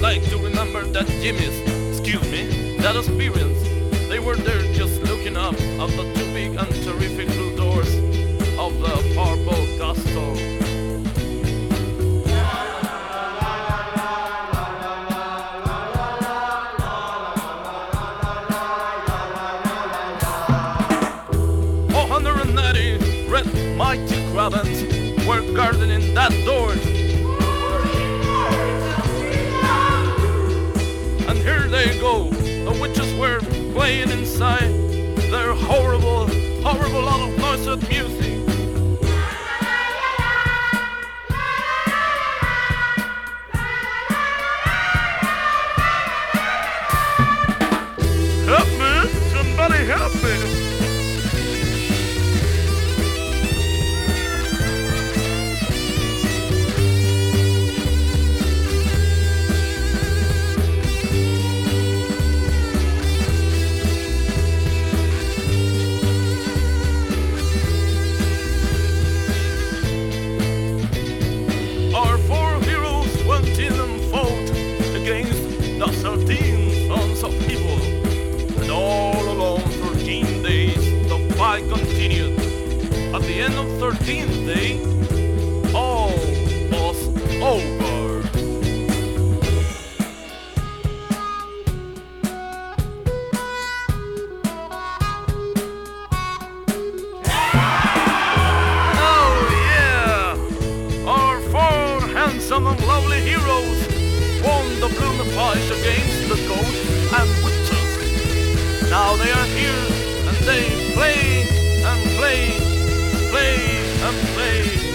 like to remember that Jimmy's, excuse me, that experience. They were there just looking up at the two big and terrific blue doors of the purple castle. Red mighty cravens were gardening that door. And here they go, the witches were playing inside their horrible, horrible lot of noisy music. Help me! Somebody help me! The 13 sons of evil, and all along 13 days the fight continued. At the end of 13th day, all was over. Oh yeah! Our four handsome and lovely heroes won the blue fight against the ghosts and witches. Now they are here and they play and play, play and play.